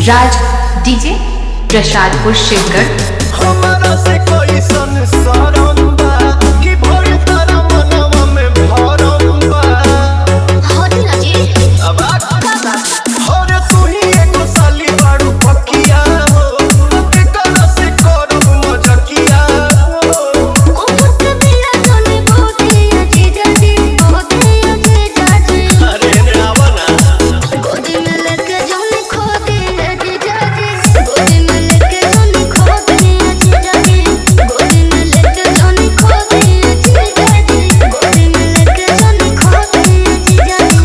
राज DJ Prasadpur Shivgarh. हमारा से कोई संसारम बा कि भोर तारा मनवा में भरम बा। होती ना जी अब और तू ही एगो साली बाड़ू पकिया हो के कला से करब मजकिया हो। ओ पुत बिया तोने बहुते अजीजा जी बहुते अजीजा जी। अरे ने आवा ना गोदी में लेके जाने खो दे अजीजा जी। गोदी में लेके जाने खो दे अजीजा जी। गोदी में लेके जाने खो दे अजीजा जी। गोदी में लेके जाने खो दे अजीजा जी।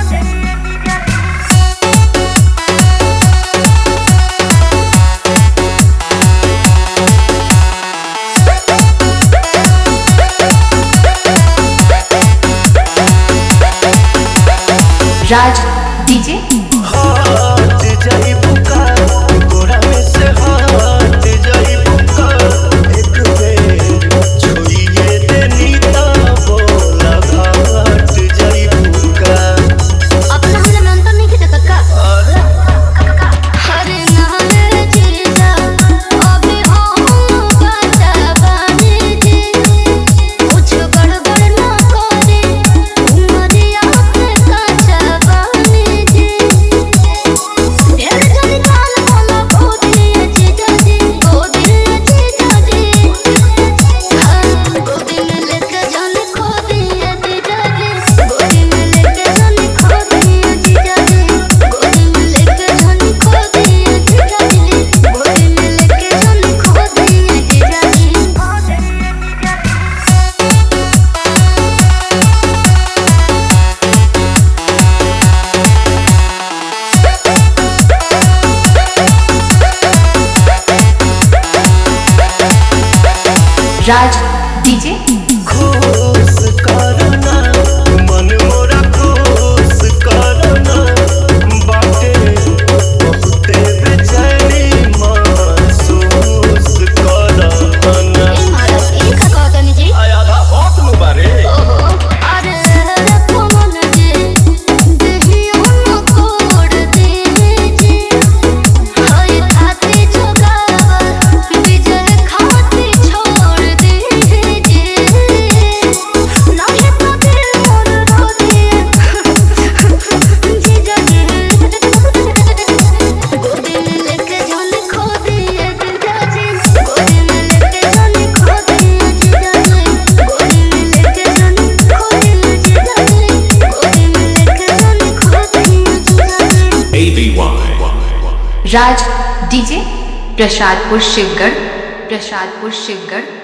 राज डीजे हाथ जाई बुका गोरा में से हाथ जाई बुका एक बेर छुइए देनी ता बोला घाट जाई बुका। अपना हमने नंतर नहीं किया कक्का। अरे हरे नारे जीजा अभी हम बचा बानी जी। कुछ गड़बड़ ना करे उमरिया पे कच्चा बानी जी। ढेर जल्दी काल बोला गोदी जीजा जी गोदी जीजा जी। गोदी में लेके जाने खो दिए जीजा जी। गोदी में लेके जाने खो दिए जीजा जी। गोदी में लेके जाने खो दिए जीजा जी। गोदी में लेके जाने खो दिए जीजा जी। राज डीजे खुश करना मन मोरा खुश करना बाटे बहुते बेचैनी महसूस करना। महाराज ये का कहता नहीं जी। आया था बहुत मुबारे ओहो अरे फोन जी देहियो न तोड़ दे जी। हाय खाती जोगावा विजय खाती छोड़ दे जी। नहीं तो दिल मोर रो दिए जीजा जी। गोदी में लेके जाने खो दिए जीजा जी। गोदी में लेके जाने खो दिए जीजा जी। गोदी में लेके जाने खो दिए जीजा जी। गोदी में लेके जाने खो दिए जीजा जी। राज डीजे प्रसादपुर शिवगढ़। प्रसादपुर शिवगढ़।